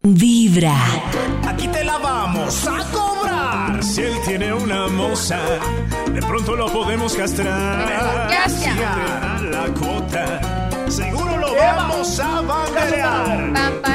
Vibra. Aquí te la vamos a cobrar. Si él tiene una moza, de pronto lo podemos castrar. Si él da la cuota, seguro lo vamos a banderear.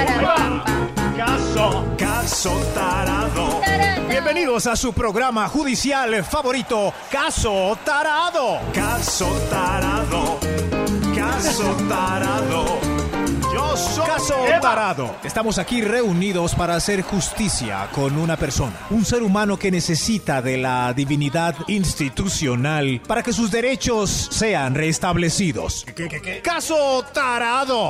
Caso tarado. Bienvenidos a su programa judicial favorito, Caso Tarado. Caso tarado. Caso tarado. Yo soy Caso Tarado. Estamos aquí reunidos para hacer justicia con una persona, un ser humano que necesita de la divinidad institucional para que sus derechos sean restablecidos. ¿Qué? Caso Tarado.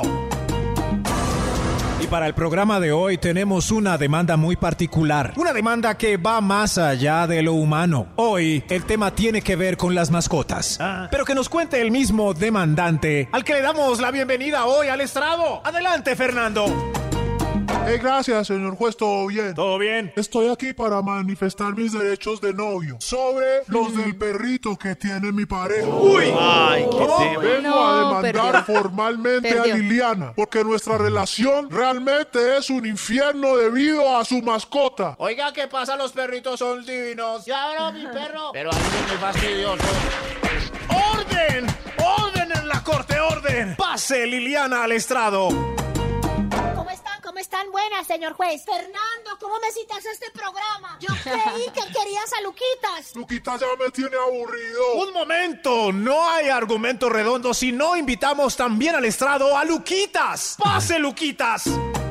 Y para el programa de hoy tenemos una demanda muy particular, una demanda que va más allá de lo humano. Hoy el tema tiene que ver con las mascotas, pero que nos cuente el mismo demandante, al que le damos la bienvenida hoy al estrado. Adelante, Fernando. Gracias, señor juez, ¿todo bien? ¿Todo bien? Estoy aquí para manifestar mis derechos de novio sobre los del perrito que tiene mi pareja. ¡Uy! Ay, qué tema. Vengo a demandar formalmente a Liliana, porque nuestra relación realmente es un infierno debido a su mascota. Oiga, ¿qué pasa? Los perritos son divinos. Ya era mi perro. Pero a mí es muy fastidioso. ¡Orden! ¡Orden en la corte! ¡Orden! ¡Pase, Liliana, al estrado! ¿Cómo están? Buenas, señor juez. Fernando, ¿cómo me citas a este programa? Yo creí que querías a Luquitas. Luquitas ya me tiene aburrido. ¡Un momento! No hay argumento redondo si no invitamos también al estrado a Luquitas. ¡Pase, Luquitas!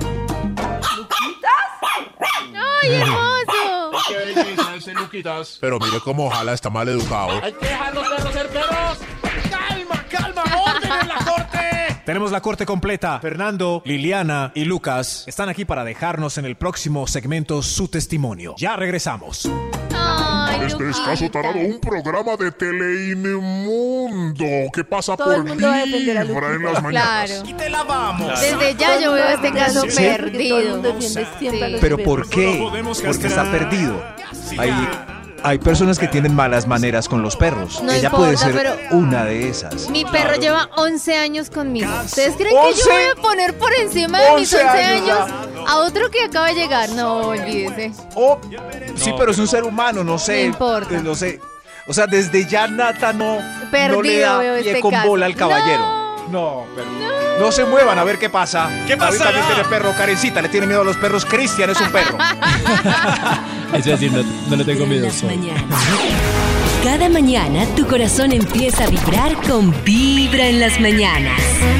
¡Ay, hermoso! ¿Qué belleza ese Luquitas? Pero mire cómo ojalá está mal educado. Hay que dejar los perros ser perros. ¡Calma! ¡Orden en la corte! Tenemos la corte completa. Fernando, Liliana y Lucas están aquí para dejarnos en el próximo segmento su testimonio. Ya regresamos. Ay, Este es Caso Tarado, un programa de Teleinmundo que pasa Todo el por mundo va a defender a Vibra en las mañanas. Claro. Y te la vamos. Desde ya yo veo este caso Sí. perdido. ¿Pero por qué? Porque está perdido. Hay personas que tienen malas maneras con los perros. No Ella importa, puede ser pero una de esas. Mi perro lleva 11 años conmigo. ¿Ustedes creen que yo 11? voy a poner por encima de mis 11 años años a otro que acaba de llegar? No, olvídese. Sí, pero es un ser humano, no sé. No importa. No sé. O sea, desde ya Nata no Perdido le da veo pie este con caso. bola al caballero. No, pero no se muevan a ver qué pasa. ¿Qué David pasará? también tiene perro. Karencita le tiene miedo a los perros. Cristian es un perro. Es decir, no le tengo miedo. Las mañanas. Cada mañana tu corazón empieza a vibrar con Vibra en las mañanas.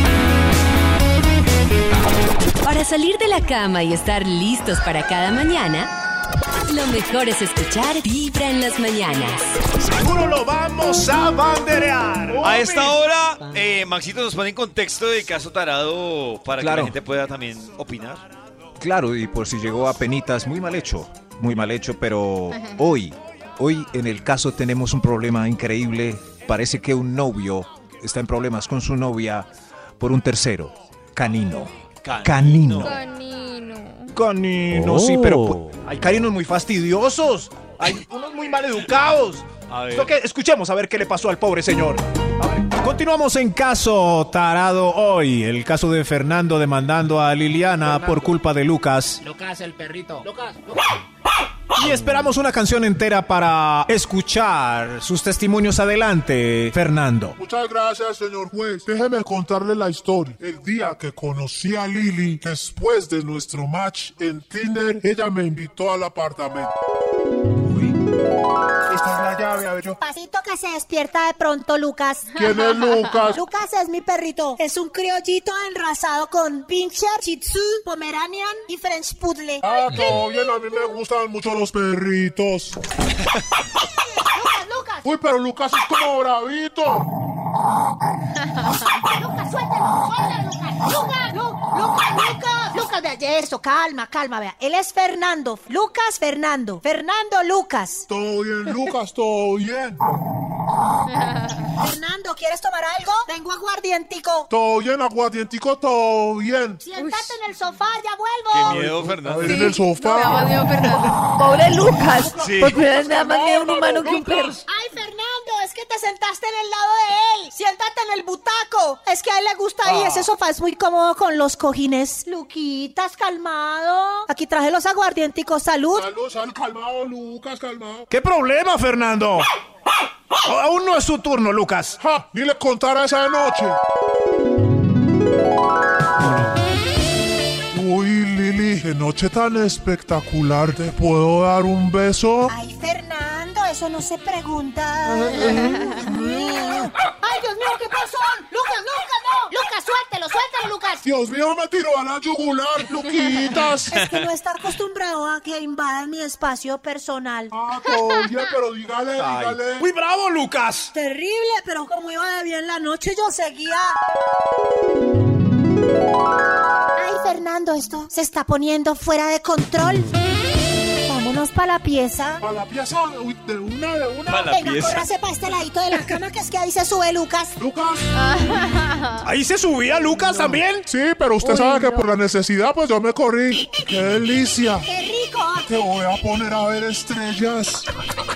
Para salir de la cama y estar listos para cada mañana, lo mejor es escuchar Vibra en las mañanas. Seguro lo vamos a banderear. A esta hora, Maxito nos pone en contexto del caso Tarado para que Claro. la gente pueda también opinar. Claro, y por si llegó a penitas, muy mal hecho, pero hoy en el caso tenemos un problema increíble. Parece que un novio está en problemas con su novia por un tercero, canino. Canino. Canino, sí, pero hay caninos muy fastidiosos, hay unos muy mal educados. A ver. Escuchemos a ver qué le pasó al pobre señor. A ver. Continuamos en Caso Tarado hoy. El caso de Fernando demandando a Liliana por culpa de Lucas. Lucas, el perrito. Lucas. Y esperamos una canción entera para escuchar sus testimonios. Adelante, Fernando. Muchas gracias, señor juez. Déjeme contarle la historia. El día que conocí a Lili, después de nuestro match en Tinder, ella me invitó al apartamento. Esta es la llave, a ver yo. Pasito que se despierta de pronto, Lucas. ¿Quién es Lucas? Lucas es mi perrito. Es un criollito enrasado con Pinscher, Shih Tzu, Pomeranian y French Poodle. Ah, todo bien, a mí me gustan mucho los perritos. Lucas. Uy, pero Lucas es como bravito. Lucas, suéltalo, Lucas. Lucas, vea, eso, calma, vea. Él es Fernando. Fernando, Lucas. Todo bien, Lucas, todo bien. Fernando, ¿quieres tomar algo? Tengo aguardientico. Todo bien, aguardientico, todo bien. Siéntate en el sofá, ya Qué vuelvo. miedo, A Fernando. ver, en el sofá. Pobre Lucas. Sí. Porque nada más miedo un humano que un perro. Ay, Fernando, es que te sentaste en el lado de él. Siéntate en el butaco. Es que a él le gusta ahí. Ese sofá es muy cómodo con los cojines. Luquitas, calmado. Aquí traje los aguardienticos. Salud. Salud, calmado, Lucas, calmado. ¿Qué problema, Fernando? Aún no es su turno, Lucas. ¡Ja! Ni le contara esa noche. Uy, Lili, qué noche tan espectacular. ¿Te puedo dar un beso? Ay, Fernando, eso no se pregunta. Ay, Dios mío, ¿qué pasó? Lucas, no. Lucas, suéltelo, Lucas. Dios mío, me tiró a la yugular, Luquitas. Es que no está acostumbrado a que invadan mi espacio personal. Ah, oye, pero dígale. ¡Muy bravo, Lucas! Terrible, pero como iba de bien la noche, yo seguía. Ay, Fernando, esto se está poniendo fuera de control. Vámonos para la pieza. ¿Para la pieza? Uy, de una. Venga, córrase para este ladito de la cama, que es que ahí se sube Lucas. ¿Lucas? ¿Ahí se subía Lucas también? Sí, pero usted sabe que por la necesidad, pues yo me corrí. ¡Qué delicia! ¡Qué rico! Te voy a poner a ver estrellas.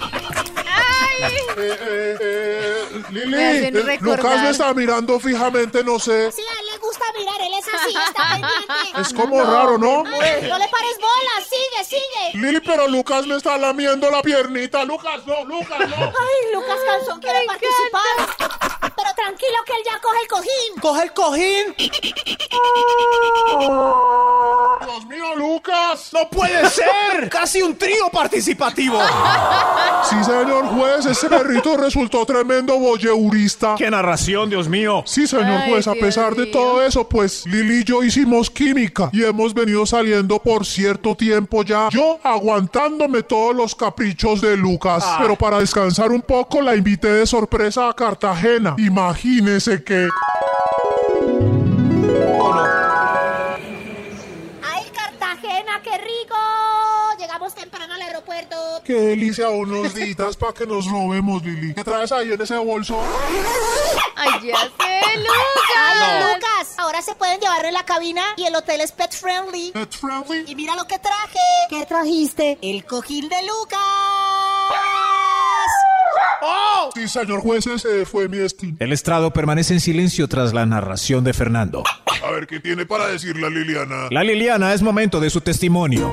Lili, Me hacen recordar. Lucas me está mirando fijamente, no sé. Sí, a él le gusta mirar, él es así, está pendiente. Es como raro, ¿no? Ay, no le pares bolas, sigue. Lili, pero Lucas me está lamiendo la piernita. Lucas, no. Ay, Lucas Calzón quiere participar. Pero tranquilo que él ya coge el cojín. ¡Coge el cojín! Dios mío, Lucas. ¡No puede ser! ¡Casi un trío participativo! Sí, señor juez, ese perrito resultó tremendo voyeurista. ¡Qué narración, Dios mío! Sí, señor Ay, juez, a Dios pesar de mío. todo eso, pues Lili y yo hicimos química y hemos venido saliendo por cierto tiempo ya. Yo aguantándome todos los caprichos de Lucas. Pero para descansar un poco la invité de sorpresa a Cartagena. Imagínese que... Ay, Cartagena, qué rico. Llegamos temprano al aeropuerto. Qué delicia unos días para que nos robemos, Lili. ¿Qué traes ahí en ese bolso? Ay, ya sé, Ay, Lucas. Lucas, ahora se pueden llevar en la cabina y el hotel es pet friendly. ¿Pet friendly? Y mira lo que traje. ¿Qué trajiste? El cojín de Lucas. ¡Oh! Sí, señor juez, ese fue mi destino. El estrado permanece en silencio tras la narración de Fernando. A ver, ¿qué tiene para decir la Liliana? La Liliana, es momento de su testimonio.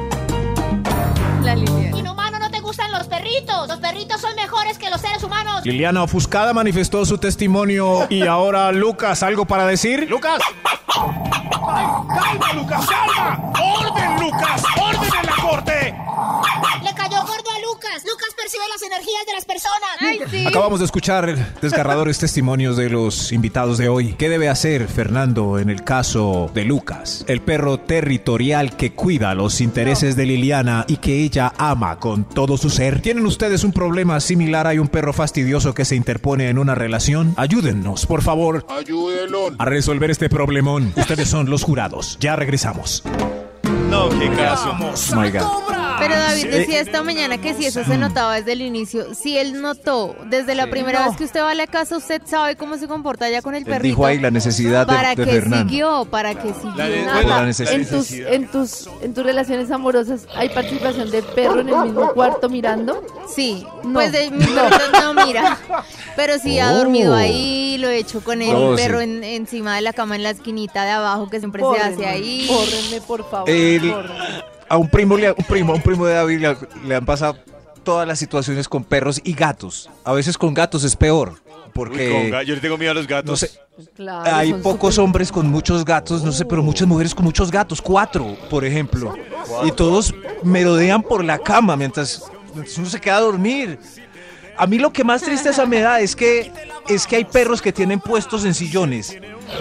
La Liliana. Inhumano, ¿no te gustan los perritos? Los perritos son mejores que los seres humanos. Liliana ofuscada manifestó su testimonio y ahora Lucas, ¿algo para decir? ¡Lucas! ¡Ay, calma, Lucas, calma! ¡Orden, Lucas! ¡Orden en la corte! Le cayó gordo a Lucas. Lucas percibe las energías de las personas. Ay, sí. Acabamos de escuchar desgarradores testimonios de los invitados de hoy. ¿Qué debe hacer Fernando en el caso de Lucas? El perro territorial que cuida los intereses de Liliana y que ella ama con todo su ser. ¿Tienen ustedes un problema similar? ¿Hay un perro fastidioso que se interpone en una relación? Ayúdennos, por favor, Ayúdelo. a resolver este problemón. Ustedes son los jurados. Ya regresamos. No, qué caso. Oh my God. Pero David decía esta mañana que si eso se notaba desde el inicio, si él notó desde la primera vez que usted va a la casa, usted sabe cómo se comporta ya con el Él perrito. dijo ahí la necesidad ¿Para de qué Fernando. siguió? ¿Para qué siguió? Por la necesidad. En tus relaciones amorosas hay participación del perro en el mismo cuarto mirando. Sí, No. pues de mi perrito no mira, pero sí ha dormido ahí, lo he hecho con el Oh, perro sí. encima de la cama en la esquinita de abajo que siempre se Córrenme, hace ahí. Córrenme, por favor. Córrenme. A un primo de David le han pasado todas las situaciones con perros y gatos. A veces con gatos es peor. Porque Yo le tengo miedo a los gatos. no sé, Claro, hay son pocos hombres con muchos gatos, no sé, pero muchas mujeres con muchos gatos, 4, por ejemplo. Y todos merodean por la cama mientras uno se queda a dormir. A mí lo que más tristeza me da es que hay perros que tienen puestos en sillones.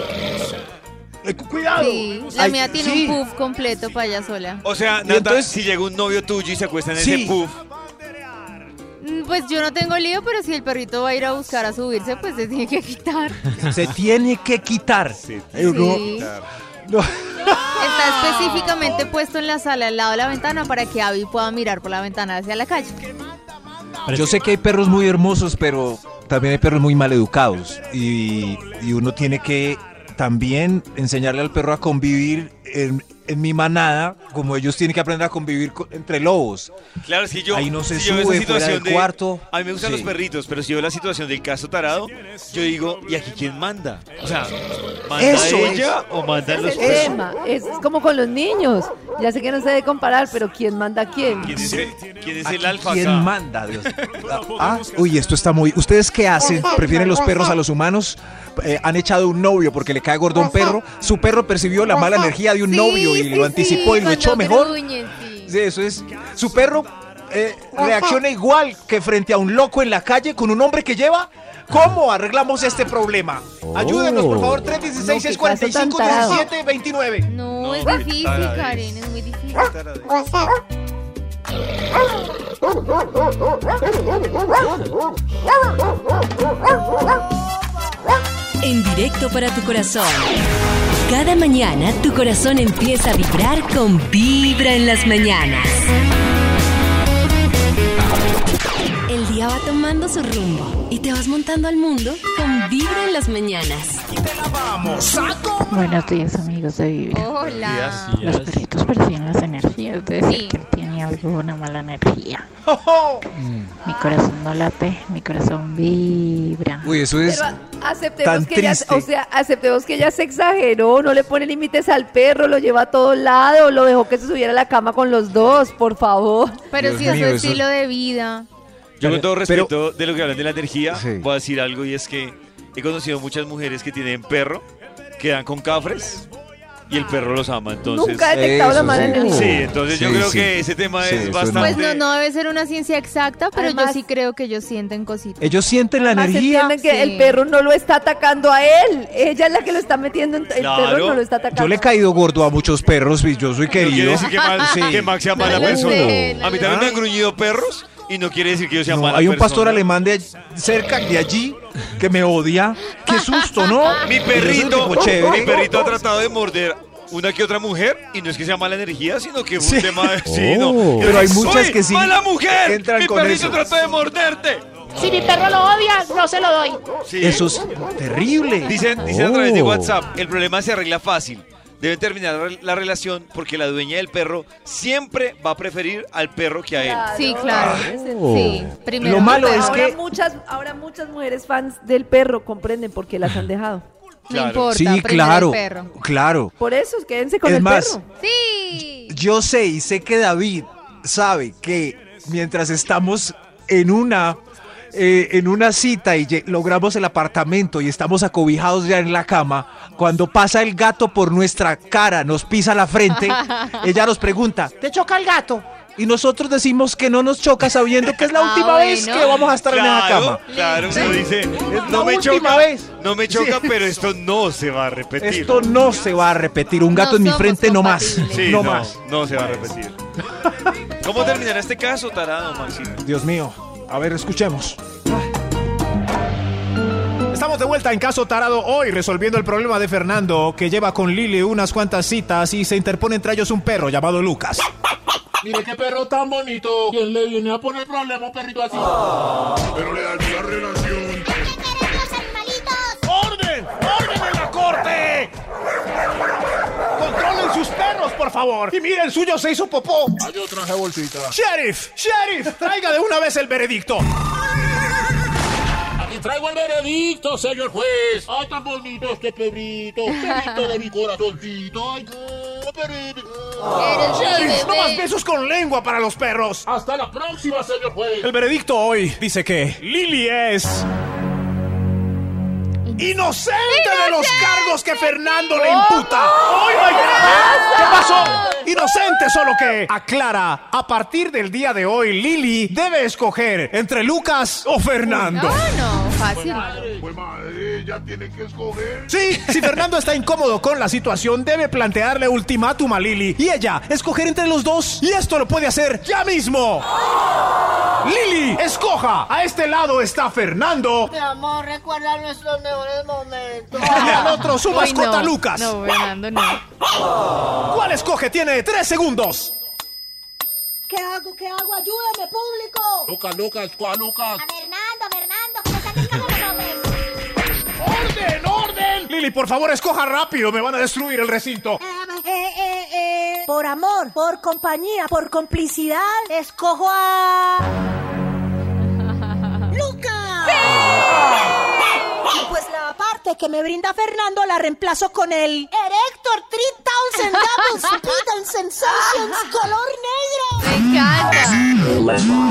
¡Cuidado! Sí, la Ay, mía tiene sí. un puff completo para ella sola. O sea, Y Nata, entonces- si llega un novio tuyo y se acuesta en Sí. ese puff, Pues yo no tengo lío, pero si el perrito va a ir a buscar a subirse, pues se tiene que quitar. Se tiene que quitar. Sí. No. Está específicamente puesto en la sala al lado de la ventana para que Abby pueda mirar por la ventana hacia la calle. Yo sé que hay perros muy hermosos, pero también hay perros muy mal educados. Y uno tiene que también enseñarle al perro a convivir en mi manada, como ellos tienen que aprender a convivir entre lobos. Claro, es que yo... Ahí no se si yo veo esa sube fuera situación del cuarto. A mí me gustan Sí. los perritos, pero si yo veo la situación del caso tarado, yo digo, ¿y aquí quién manda? O sea, ¿manda Eso ella o mandan los Es el perros? tema. Es como con los niños. Ya sé que no se debe comparar, pero ¿quién manda a quién? ¿Quién es Aquí, el alfa ¿quién acá? manda, Dios? Uy, esto está muy... ¿Ustedes qué hacen? ¿Prefieren los perros a los humanos? Han echado un novio porque le cae gordo a un perro. Su perro percibió la mala energía de un novio y lo anticipó y lo echó mejor. Sí, eso es. Su perro reacciona igual que frente a un loco en la calle con un hombre que lleva. ¿Cómo arreglamos este problema? Ayúdenos, por favor, 316-645-1729. No, es qué difícil, tarada Karen, es muy difícil. En directo para tu corazón. Cada mañana tu corazón empieza a vibrar con Vibra en las mañanas. El día va tomando su rumbo y te vas montando al mundo con Vibra en las mañanas. Y te la vamos a comer. Buenos días, amigos de Vibra. Hola. Los perritos perciben las energías, es decir, Sí. que él tiene alguna mala energía. Mi corazón no late, mi corazón vibra. Uy, eso es Pero aceptemos tan que ella, triste. o sea, aceptemos que ella se exageró, no le pone límites al perro, lo lleva a todos lados, lo dejó que se subiera a la cama con los dos, por favor. Pero Dios si es mío, su eso- estilo de vida. Yo con todo Pero- respeto de lo que hablan de la energía, Sí. voy a decir algo y es que he conocido muchas mujeres que tienen perro, que dan con cafres y el perro los ama, entonces... Nunca he detectado Eso la mala sí. energía. Sí, entonces yo Sí, creo sí. que ese tema Sí, es eso bastante... Pues no debe ser una ciencia exacta, pero yo Además- sí creo que ellos sienten cositas. Ellos sienten la Además, energía. entienden que Sí. el perro no lo está atacando a él, ella es la que lo está metiendo, el Claro. perro no lo está atacando. Yo le he caído gordo a muchos perros y yo soy No quiere querido. decir que Max, Sí. que Max sea mala No lo persona. sé, no A mí lo también me sé. han gruñido perros y no quiere decir que yo sea No, mala hay un persona. pastor alemán de cerca de allí que me odia. Qué susto, ¿no? Mi Y yo soy un perrito, tipo chévere. mi perrito ha tratado de morder una que otra mujer y no es que sea mala energía, sino que fue Sí. un tema de... Sí, no. Pero hay ¡Soy muchas que sí ¡Mala mujer! entran ¡Mi con perrito eso. trató de morderte! Si mi perro lo odia, no se lo doy. Sí. Eso es terrible. Dicen a través de WhatsApp, el problema se arregla fácil. Deben terminar la relación porque la dueña del perro siempre va a preferir al perro que a él. Sí, claro. Sí, primero. Lo malo que es todo. que- Ahora muchas mujeres fans del perro comprenden por qué las han dejado. No Claro. importa, Sí, primero claro. el perro. Claro. Por eso, quédense con Es el más, perro. Sí. Yo sé y sé que David sabe que mientras estamos en una cita y logramos el apartamento y estamos acobijados ya en la cama, cuando pasa el gato por nuestra cara, nos pisa la frente, ella nos pregunta, ¿Te choca el gato? y nosotros decimos que no nos choca sabiendo que es la última vez bueno. que vamos a estar en esa cama. Claro, uno dice, la no me última choca, vez. no me choca, Sí. pero esto no se va a repetir. Esto no se va a repetir, un gato No en mi somos frente no más, compatibles. Sí, no más. no se va a repetir. ¿Cómo terminará este caso, tarado, Maxito? Dios mío, a ver, escuchemos. Estamos de vuelta en Caso Tarado hoy, resolviendo el problema de Fernando, que lleva con Lili unas cuantas citas y se interpone entre ellos un perro llamado Lucas. Mire qué perro tan bonito. ¿Quién le viene a poner problema a un perrito así? Pero le da la relación. ¡Orden! ¡Orden en la corte! ¡Controlen sus perros, por favor! Y mire, el suyo se hizo popó. Ah, yo traje bolsita. ¡Sheriff! ¡Sheriff! ¡Traiga de una vez el veredicto! Aquí traigo el veredicto, señor juez. Ay, tan bonito este perrito. Perrito de mi corazoncito. Ay, qué perrito. ¡Sheriff! ¡No más besos con lengua para los perros! Hasta la próxima, señor juez. El veredicto hoy dice que Lili es... ¡inocente de los cargos que Fernando le imputa! ¡Oh, my God! ¿Qué pasó? Inocente, solo que aclara, a partir del día de hoy, Lili debe escoger entre Lucas o Fernando. No, fácil. Pues madre, ya tiene que escoger. Sí, si Fernando está incómodo con la situación, debe plantearle ultimátum a Lili y ella escoger entre los dos. Y esto lo puede hacer ya mismo. Lili, escoja. A este lado está Fernando Mi amor, recuerda nuestros mejores momentos. y al otro su Uy, mascota no. Lucas. No, Fernando, no. ¿Cuál escoge? Tiene 3 segundos. ¿Qué hago? ¿Qué hago? ¡Ayúdame, público! Lucas, ¿cuál Lucas? A Fernando, que me saques cada momento. ¡Orden, orden! Lili, por favor, escoja rápido. Me van a destruir el recinto. por amor, por compañía, por complicidad, escojo a... ¡Lucas! Y pues la parte que me brinda Fernando la reemplazo con el Erector 3000 Double Speed and Sensations color negro. Me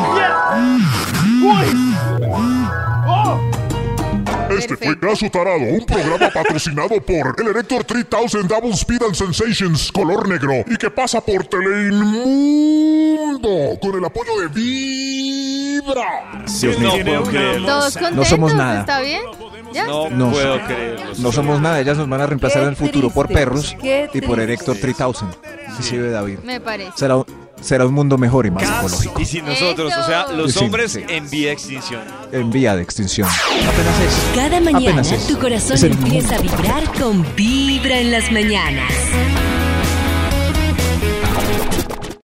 encanta. Este fue Caso Tarado, un programa patrocinado por el Erector 3000 Double Speed and Sensations color negro y que pasa por Teleinmundo con el apoyo de Vibra. Dios mío. No puedo creerlo. Todos contentos, No somos nada. ¿está bien? ¿Ya? No puedo creerlo. No somos nada, ellas nos van a reemplazar en el futuro por triste, perros qué y por triste. Erector 3000. Sí, ve David. Me parece. Será un mundo mejor y más Caso. ecológico. Y sin nosotros, o sea, los Sí, hombres sí. en vía de extinción. En vía de extinción. Apenas es. Cada mañana Apenas es. tu corazón Es el empieza a mundo. vibrar con Vibra en las mañanas.